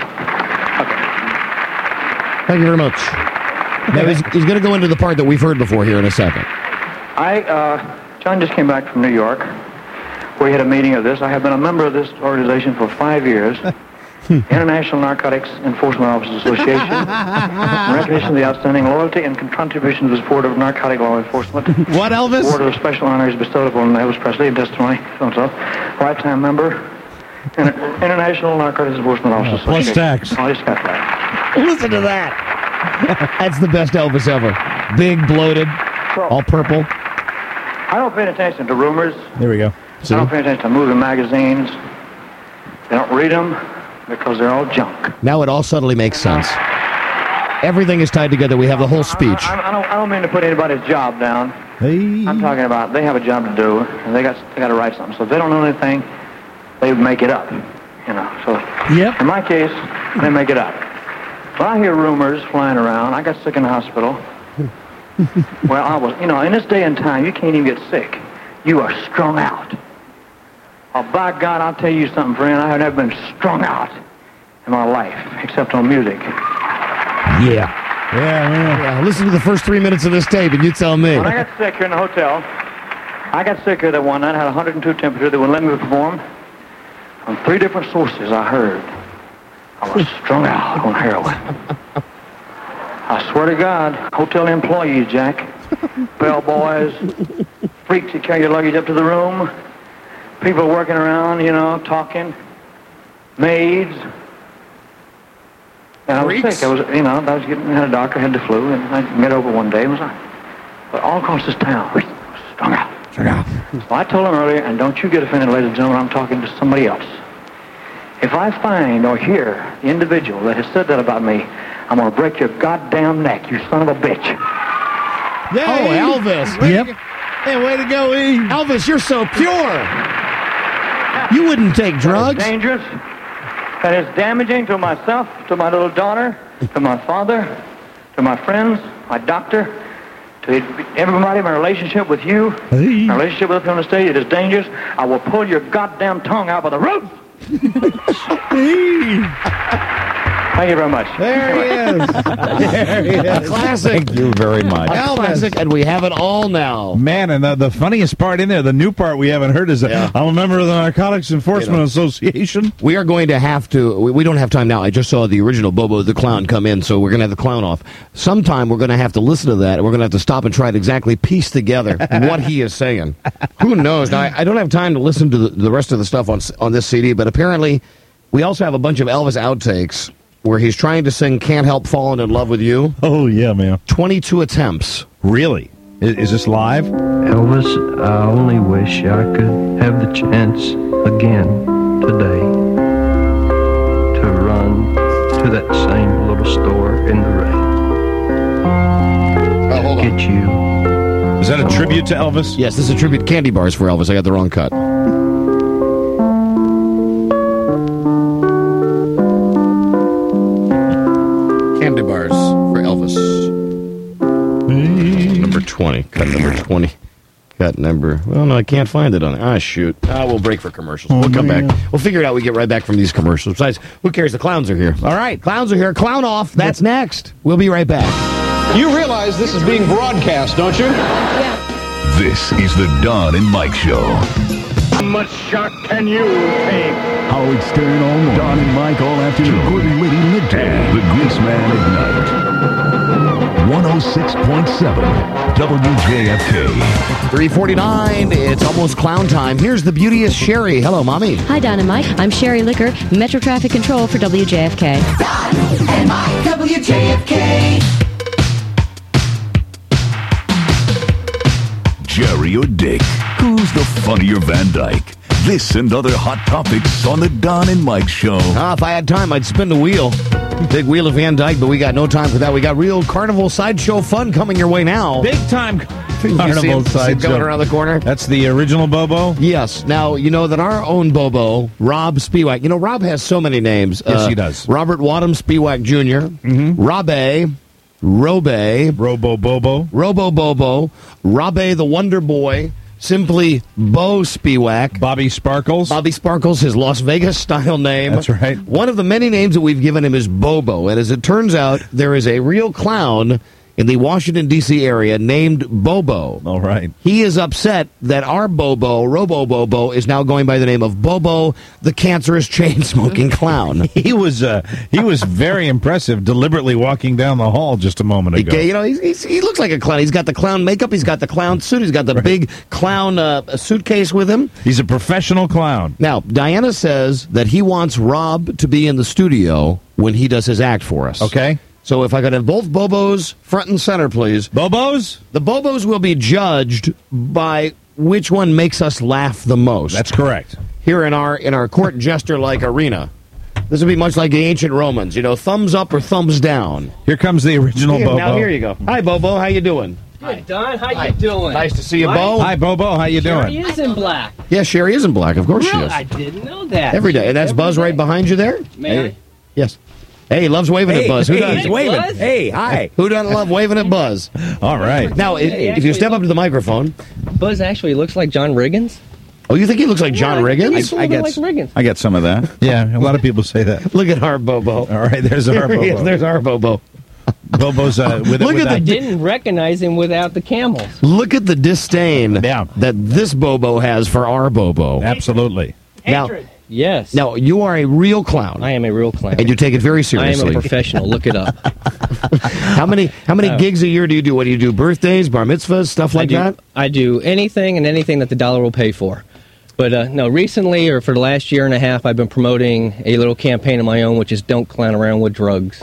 Thank you very much. Now, he's going to go into the part that we've heard before here in a second. John just came back from New York, where he had a meeting of this. I have been a member of this organization for 5 years. International Narcotics Enforcement Officers Association. In recognition of the outstanding loyalty and contribution to the support of narcotic law enforcement. What, Elvis? Award of special honors bestowed upon Elvis Presley in testimony. So-and-so. Lifetime member. International Narcotics Enforcement Officers Association. Plus tax. Oh, I just got that. Listen to that. That's the best Elvis ever. Big, bloated, all purple. I don't pay attention to rumors. There we go. I don't pay attention to movie magazines. They don't read them because they're all junk. Now it all suddenly makes sense. Everything is tied together. We have the whole speech. I don't mean to put anybody's job down. Hey. I'm talking about they have a job to do, and they got to write something. So if they don't know anything, they make it up. You know. So in my case, they make it up. When I hear rumors flying around, I got sick in the hospital. Well, I was, in this day and time, you can't even get sick. You are strung out. Oh, by God, I'll tell you something, friend. I have never been strung out in my life, except on music. Yeah. Listen to the first 3 minutes of this tape, and you tell me. When I got sick here in the hotel, I got sick here that one night. I had 102 temperature. They wouldn't let me perform. From 3 different sources, I heard I was strung out on heroin. I swear to God, hotel employees, Jack, bellboys, freaks that carry your luggage up to the room, people working around, talking, maids. And I was sick. I was had a doctor, had the flu, and I met over one day and was like, but all across this town, strung out. So I told him earlier, and don't you get offended, ladies and gentlemen, I'm talking to somebody else. If I find or hear the individual that has said that about me, I'm going to break your goddamn neck, you son of a bitch. Elvis. Hey, way to go, E. Elvis, you're so pure. You wouldn't take drugs. That is dangerous. That is damaging to myself, to my little daughter, to my father, to my friends, my doctor, to everybody, my relationship with you, my relationship with you on the stage. It is dangerous. I will pull your goddamn tongue out by the roof. Thank you very much. There he is. A classic. Thank you very much. A classic, and we have it all now. Man, and the funniest part in there, the new part we haven't heard is I'm a member of the Narcotics Enforcement Association. We are going to have to, we don't have time now. I just saw the original Bobo the Clown come in, so we're going to have the clown off. Sometime we're going to have to listen to that, and we're going to have to stop and try to exactly piece together what he is saying. Who knows? Now, I don't have time to listen to the rest of the stuff on this CD, but apparently we also have a bunch of Elvis outtakes where he's trying to sing Can't Help Falling in Love with You. Oh, yeah, man. 22 attempts. Really? Is this live? Elvis, I only wish I could have the chance again today to run to that same little store in the rain. Get you. Is that a tribute to Elvis? Yes, this is a tribute to candy bars for Elvis. I got the wrong cut. Number 20. Cut number 20. Cut number... Well, no, I can't find it on there. Ah, shoot. We'll break for commercials. We'll come back. We'll figure it out. We get right back from these commercials. Besides, who cares? The clowns are here. All right, clowns are here. Clown off. That's next. We'll be right back. You realize this is being broadcast, don't you? Yeah. This is the Don and Mike Show. How much shock can you take? Howard Stern all morning. Don and Mike all afternoon. Gordon Liddy midday. The Greaseman Ignite. 106.7 WJFK. 3:49. It's almost clown time. Here's the beauteous Sherry. Hello, Mommy. Hi, Don and Mike. I'm Sherry Licker, Metro Traffic Control for WJFK. Don and Mike, WJFK. Jerry or Dick? Who's the funnier Van Dyke? This and other hot topics on the Don and Mike Show. If I had time, I'd spin the wheel. Big wheel of Van Dyke, but we got no time for that. We got real carnival sideshow fun coming your way now. Big time carnival sideshow going around the corner. That's the original Bobo? Yes. Now, you know that our own Bobo, Rob Spiewak, Rob has so many names. Yes, he does. Robert Wadham Spiewak Jr., Robe, Robo-Bobo, Robe the Wonder Boy, simply Bo Spiewak. Bobby Sparkles, his Las Vegas-style name. That's right. One of the many names that we've given him is Bobo, and as it turns out, there is a real clown in the Washington, D.C. area named Bobo. All right. He is upset that our Bobo, Robo-Bobo, is now going by the name of Bobo, the cancerous chain-smoking clown. He was very impressive, deliberately walking down the hall just a moment ago. He looks like a clown. He's got the clown makeup. He's got the clown suit. He's got the big clown suitcase with him. He's a professional clown. Now, Diana says that he wants Rob to be in the studio when he does his act for us. Okay. So if I could have both Bobos front and center, please. Bobos? The Bobos will be judged by which one makes us laugh the most. That's correct. Here in our court jester-like arena. This would be much like the ancient Romans, thumbs up or thumbs down. Here comes the original Bobo. Now here you go. Hi, Bobo. How you doing? Good, Don. How you doing? Nice to see you, Bo. Hi, Bobo. How you doing? Sherry is in black. Yeah, Sherry is in black. Of course she is. I didn't know that. Every day. And that's Buzz right behind you there? May I? Yes. Hey, he loves waving at Buzz. Who doesn't? He's waving. Hey, hi. Who doesn't love waving at Buzz? All right. Now, if you step up to the microphone. Buzz actually looks like John Riggins. Oh, you think he looks like John Riggins? He's like Riggins. I get some of that. Yeah, a lot of people say that. Look at our Bobo. All right, there's our Bobo. Yes, there's our Bobo. Bobo's with Look at I didn't recognize him without the camels. Look at the disdain that this Bobo has for our Bobo. Absolutely. Hatred. Yes. Now, you are a real clown. I am a real clown. And you take it very seriously. I am a professional. Look it up. How many gigs a year do you do? What do you do? Birthdays, bar mitzvahs, stuff like that? I do anything and anything that the dollar will pay for. But no, recently, or for the last year and a half, I've been promoting a little campaign of my own, which is don't clown around with drugs.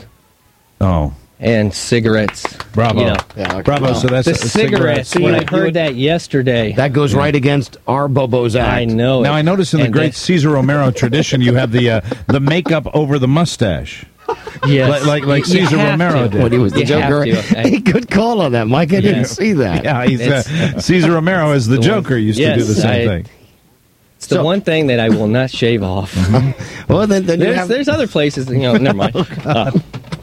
Oh. And cigarettes. Bravo. Yeah, okay. Bravo. So that's the cigarettes. When I heard that yesterday. That goes right against our Bobo's act. I know. Now, I noticed in the great Cesar Romero tradition, you have the makeup over the mustache. Yes. Like Cesar Romero did. When he was the Joker. Hey, good call on that, Mike. I didn't see that. Yeah, he's Cesar Romero as the Joker used to do the same thing. It's the one thing that I will not shave off. Well, then there's other places. Never mind.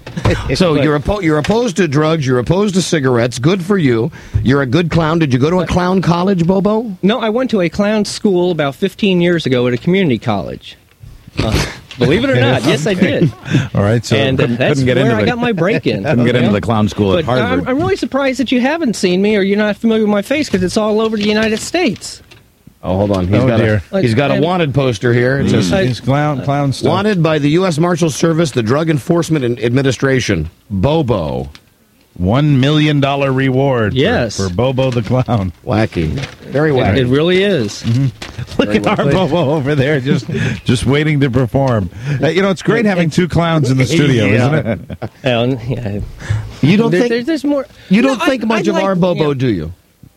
So you're opposed to drugs. You're opposed to cigarettes. Good for you. You're a good clown. Did you go to a clown college, Bobo? No, I went to a clown school about 15 years ago at a community college. Believe it or not, yes, I did. All right, so and that's where I got my break in. Couldn't get into the clown school at Harvard. I'm really surprised that you haven't seen me or you're not familiar with my face because it's all over the United States. Oh, hold on. He's got a wanted poster here. It says he's clown stuff. Wanted by the U.S. Marshal Service, the Drug Enforcement Administration. Bobo. $1 million reward for Bobo the Clown. Wacky. Very wacky. It really is. Mm-hmm. Look at our Bobo over there just waiting to perform. It's great having two clowns in the studio, isn't it? You don't think there's more. You don't think much of our Bobo, do you?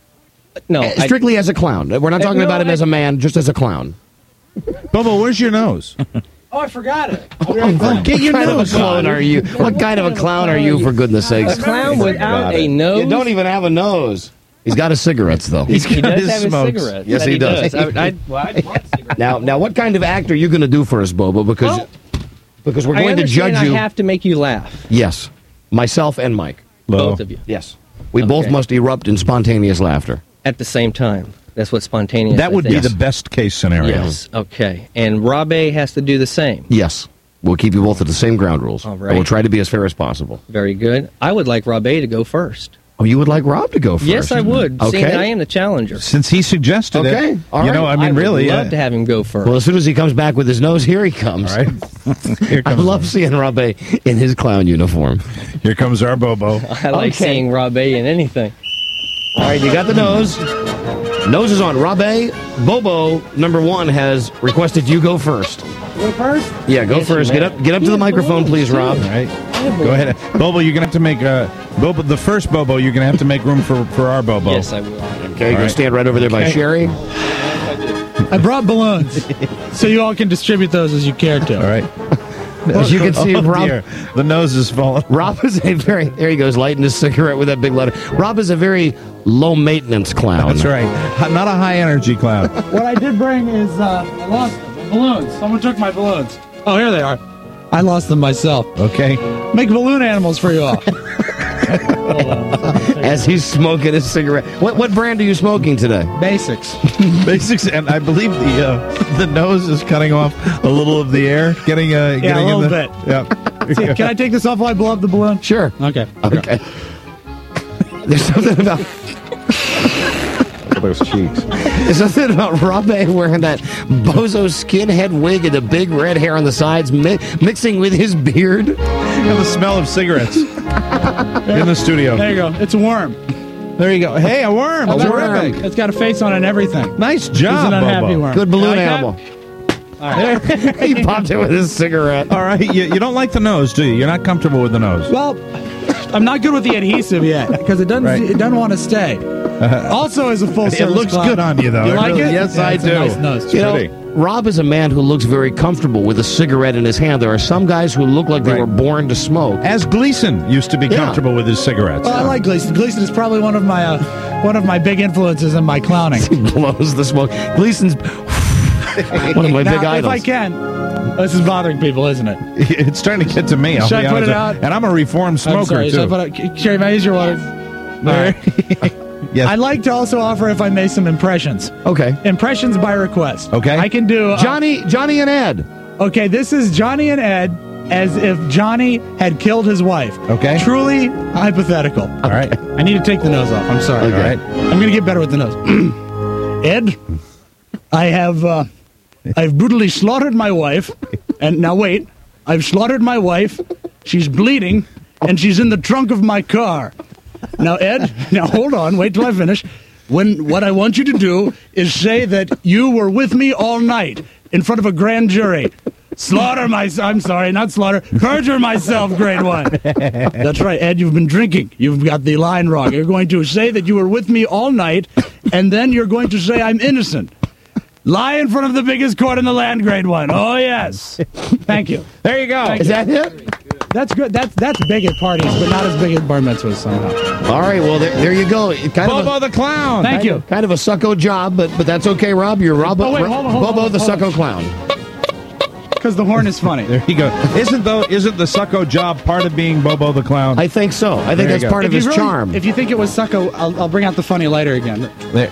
No. Strictly as a clown. We're not talking about him as a man, just as a clown. Bobo, where's your nose? Oh, I forgot it. Get your nose. What kind of a clown are you? What kind of a clown are you, for goodness sakes? A clown without a nose? You don't even have a nose. He's got his cigarettes, though. He does have his cigarettes. Yes, he does. I'd want cigarettes. Now, what kind of act are you going to do for us, Bobo? Because we're going to judge you. I have to make you laugh. Yes. Myself and Mike. Both of you. Yes. We both must erupt in spontaneous laughter. At the same time. That's what spontaneous That would I think. be the best case scenario. Yes, okay. And Rob A. has to do the same. Yes. We'll keep you both at the same ground rules. All right. And we'll try to be as fair as possible. Very good. I would like Rob A. to go first. Oh, you would like Rob to go first? Yes, I would. Okay. Seeing that I am the challenger. Since he suggested it. All right. I mean, really. I would love to have him go first. Well, as soon as he comes back with his nose, here he comes. All right. Here I comes love seeing Rob A. in his clown uniform. Here comes our Bobo. I like seeing Rob A. in anything. All right, you got the nose. Nose is on. Rob A. Bobo, number 1, has requested you go first. Go first? Yeah, go first. Get up to the microphone, please, Rob. All right. Go ahead. Bobo, you're going to have to make Bobo, the first Bobo, you're going to have to make room for our Bobo. Yes, I will. Okay, go stand right over there by Sherry. I brought balloons, so you all can distribute those as you care to. All right. As you can see, Rob, dear. The nose is falling. Rob is a very, there he goes, lighting his cigarette with that big letter. Rob is a very low-maintenance clown. That's right. Not a high-energy clown. What I did bring is, I lost them, balloons. Someone took my balloons. Oh, here they are. I lost them myself. Okay. Make balloon animals for you all. As he's smoking his cigarette. What brand are you smoking today? Basics. Basics, and I believe the nose is cutting off a little of the air. Getting a little bit. Yeah. See, can I take this off while I blow up the balloon? Sure. Okay. Okay. There's something about... Those cheeks. There's something about Rob A. wearing that bozo skinhead wig and the big red hair on the sides mixing with his beard. And the smell of cigarettes in the studio. There you go. It's a worm. There you go. Hey, a worm. A Terrific. worm. It's got a face on it and everything. Nice job, It's an unhappy Bobo. worm. Good balloon You like animal. that? All right. He popped it with his cigarette. All right. You don't like the nose, do you? You're not comfortable with the nose. Well, I'm not good with the adhesive yet because it doesn't want to stay. Also, as a full service it looks clown. good on you, though. You like it? Yes, Yeah, I it's do. A nice nose. You know, Rob is a man who looks very comfortable with a cigarette in his hand. There are some guys who look like they were born to smoke. As Gleason used to be comfortable with his cigarettes. Well, I like Gleason. Gleason is probably one of my big influences in my clowning. He blows the smoke. Gleason's one of my big Now, idols. if I can, this is bothering people, isn't it? It's starting to get to me. I'll Should be I put honest it with you. out? And I'm a reformed smoker, I'm sorry. too. Should I put it, Sherry, may I use your water? Yes. I'd like to also offer, if I may, some impressions. Okay. Impressions by request. Okay. I can do... Johnny and Ed. Okay, this is Johnny and Ed as if Johnny had killed his wife. Okay. Truly hypothetical. All right. I need to take the nose off. I'm sorry. Okay. All right. I'm going to get better with the nose. Ed, I've brutally slaughtered my wife. And now wait. I've slaughtered my wife. She's bleeding. And she's in the trunk of my car. Now, Ed, hold on. Wait till I finish. What I want you to do is say that you were with me all night in front of a grand jury. I'm sorry, not slaughter. Perjure myself, grade 1. That's right, Ed, you've been drinking. You've got the line wrong. You're going to say that you were with me all night, and then you're going to say I'm innocent. Lie in front of the biggest court in the land, grade 1. Oh, yes. Thank you. There you go. Is that it? That's good. That's big at parties, but not as big at bar mitzvahs somehow. All right, well, there you go. Bobo the Clown. Thank you. Kind of a sucko job, but that's okay, Rob. You're Rob, Oh, wait, hold on, Bobo the hold on. sucko clown. Because the horn is funny. There you go. Isn't the sucko job part of being Bobo the Clown? I think so. I think There that's you go. part of his charm. If you think it was sucko, I'll bring out the funny later again. There.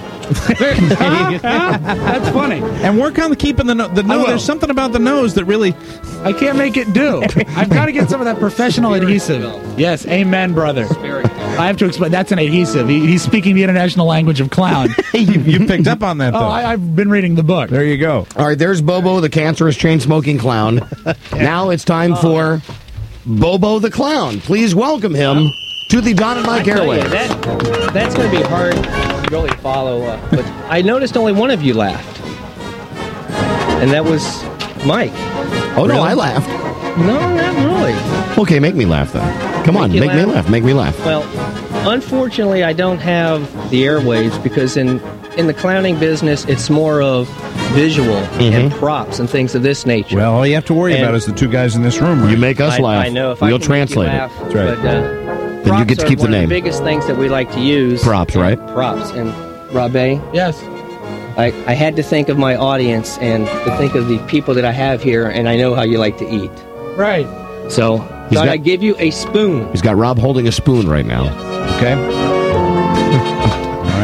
That's funny. And work on keeping the nose. There's something about the nose that really... I can't make it do. I've got to get some of that professional adhesive. Yes, amen, brother. I have to explain. That's an adhesive. He's speaking the international language of clown. you picked up on that, though. Oh, I've been reading the book. There you go. All right, there's Bobo, the cancerous chain-smoking clown. Now it's time for Bobo the Clown. Please welcome him to the Don and Mike airwaves. That's going to be hard to really follow up. But I noticed only one of you laughed. And that was Mike. Oh, no, I laughed. No, not really. Okay, make me laugh, then. Come on, you make me laugh. Make me laugh. Well, unfortunately, I don't have the airwaves because in the clowning business, it's more of visual and props and things of this nature. Well, all you have to worry about is the two guys in this room. You make us laugh. I know. If we'll I can translate make you laugh, it. That's right. But, then you get to keep the one name. of the biggest things that we like to use. Props, right? Props. And Rob A? Yes. I had to think of my audience and to think of the people that I have here, and I know how you like to eat. Right. So, thought I'd give you a spoon. He's got Rob holding a spoon right now. Okay.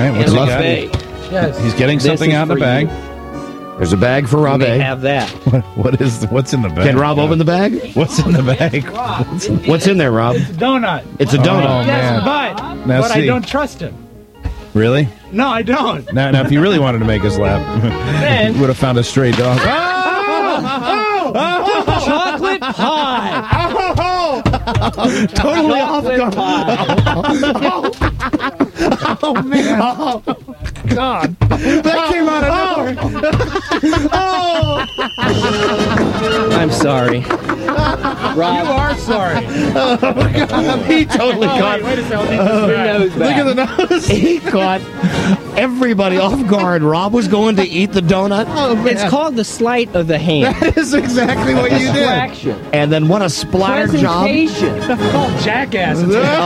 right, what's he got? Yes. He's getting This something is out in the for bag. There's a bag for Rob You may A. have that. What's in the bag? Can Rob open the bag? What's in the bag? What's in there, Rob? It's a donut. It's a donut. Oh, Yes, man. but I see. don't trust him. Really? No, I don't. Now, if you really wanted to make us laugh, you would have found a stray dog. Chocolate pie. Totally off guard. Oh, man. Oh, God. That came out of nowhere. Oh. I'm sorry. Rob. You are sorry. Oh, God. He totally caught. Wait a second. Look at the nose. He caught everybody off guard. Rob was going to eat the donut. It's called the sleight of the hand. That is exactly what you did. Distraction. And then what a splatter job. Called jackass.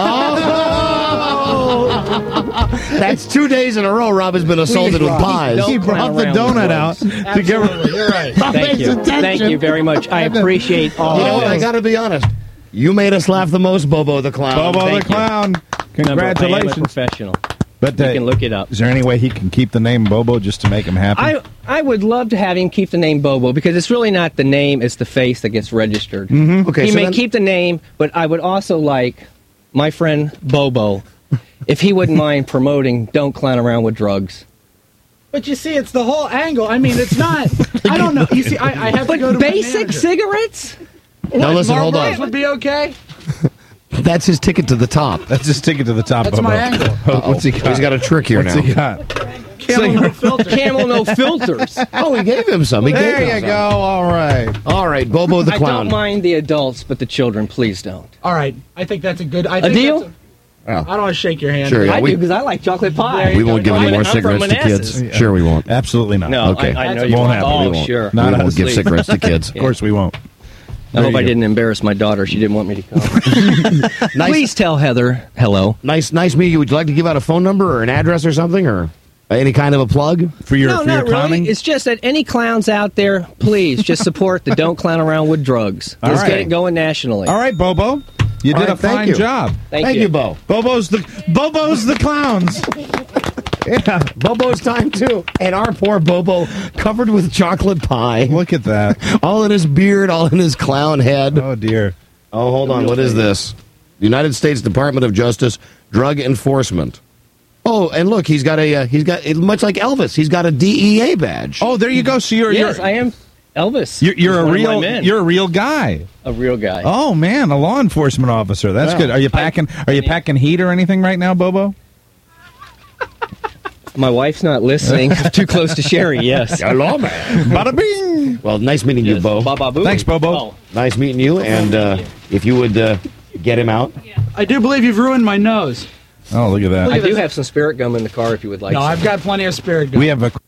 That's 2 days in a row Rob has been assaulted with pies. He brought the donut out to get You're right. Thank you. Thank you very much. I appreciate all You know of what? I this. got to be honest. You made us laugh the most, Bobo the Clown. Bobo Thank the you. Clown. Remember, I am a Congratulations. professional. But You can look it up. Is there any way he can keep the name Bobo just to make him happy? I would love to have him keep the name Bobo because it's really not the name, it's the face that gets registered. Mm-hmm. Okay, He so may then- keep the name, but I would also like my friend Bobo, if he wouldn't mind promoting Don't Clown Around with Drugs. But you see, it's the whole angle. I mean, it's not. I don't know. You see, I have to go to my Basic manager. cigarettes? Now listen, hold Marlboros on. would be okay. That's his ticket to the top. That's his ticket to the top, That's Bobo. my angle. What's he got? He's got a trick here What's now. he got? Camel no filter. Camel no filters. Oh, he gave him some. He gave There him you some. go. All right. All right, Bobo the I Clown. don't mind the adults, but the children, please don't. All right. I think that's a good. I A think deal? that's I don't want to shake your hand. Sure, yeah, I we- do because I like chocolate pie. We won't give any more I'm from cigarettes to Manassas. kids. Sure, we won't. Absolutely not. No, Okay. I know you Won't won't. happen. Oh, We won't. sure. Not We out won't of give sleep. cigarettes to kids. Of course we won't. I hope There I you go. didn't embarrass my daughter. She didn't want me to come. Please tell Heather hello. Nice meeting you. Would you like to give out a phone number or an address or something, or any kind of a plug For your, No, for your not clowning? really. It's just that any clowns out there, please just support the Don't Clown Around with Drugs. All Let's right. get it going nationally. All right, Bobo. You All did right, a thank fine you. job. Thank you, Bo. Bobo's the clowns. Yeah, Bobo's time too. And our poor Bobo covered with chocolate pie. Look at that. All in his beard, all in his clown head. Oh, dear. Oh, hold on. What is this? United States Department of Justice Drug Enforcement. Oh, and look, he's got much like Elvis. He's got a DEA badge. Oh, there you go. So Yes, I am Elvis. You're a He's one of my real men. you're a real guy. A real guy. Oh man, a law enforcement officer. That's Yeah. good. Are you packing heat or anything right now, Bobo? My wife's not listening. Too close to Sherry, yes. Hello, man. Bada bing. Well, nice meeting you, Bo. Ba-ba-boo. Thanks, Bobo. Oh. Nice meeting you. And if you would get him out. I do believe you've ruined my nose. Oh, look at that. I do have some spirit gum in the car if you would like No, some. I've got plenty of spirit gum. We have a